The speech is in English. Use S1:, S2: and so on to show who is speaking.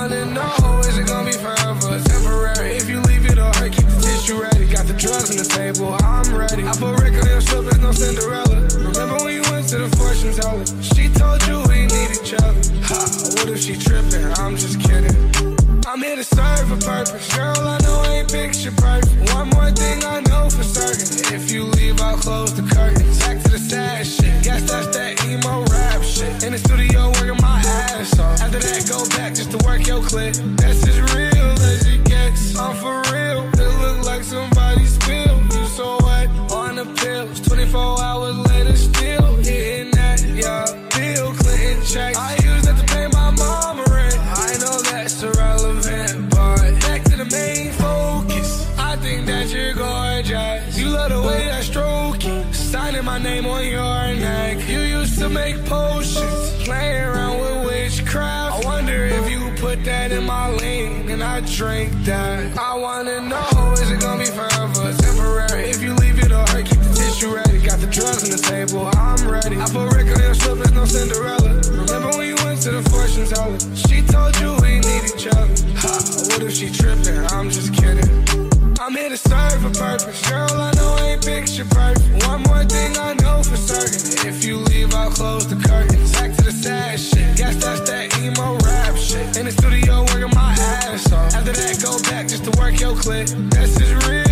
S1: wanna know, is it gonna be forever, temporary? If you leave it or hurt, keep the tissue ready. Got the drugs on the table, I'm ready. I put Rick on your slippers, no Cinderella. Remember when you went to the fortune teller? She told you we need each other. Ha, what if she tripping? I'm just kidding. I'm here to serve a purpose. Girl, I know I ain't picture perfect. One more thing I know for certain. If you leave, I'll close the curtains. Back to the sad shit. Guess that's that emo rap shit. In the studio working my ass off. After that, go back just to work your clip. That's as real as it gets. I'm for real. It look like somebody spilled. You so wet on the pills. 24 hours later, still hitting that. Yeah, Bill Clinton check. I use that to pay my mama rent. I know that's irrelevant, but back to the main focus. I think that you're gorgeous. You love the way I stroke it. Signing my name on your neck. You used to make potions, playing around with witchcraft. I wonder if you put that in my lane and I drink that. I wanna know, is it gonna be forever, temporary? If you leave it or hurt, keep the tissue ready. Got the drugs on the table, I'm ready. I put Rick on your slippers, no Cinderella. Remember when you went to the fortune teller? She told you we need each other. Ha, what if she tripping? I'm just kidding. I'm here to serve a purpose. Girl, I know I ain't picture perfect. One more thing I know for certain. If you leave, I'll close the curtains. Back to the sad shit. Guess that's that emo rap shit. In the studio working my ass off. After that, go back just to work your clip. That's as real